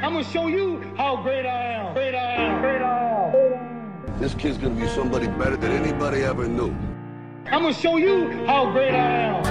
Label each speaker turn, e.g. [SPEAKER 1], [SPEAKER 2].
[SPEAKER 1] I'm gonna show you how great I am. Great I am. Great I am.
[SPEAKER 2] This kid's gonna be somebody better than anybody ever knew.
[SPEAKER 1] I'm gonna show you how great I am.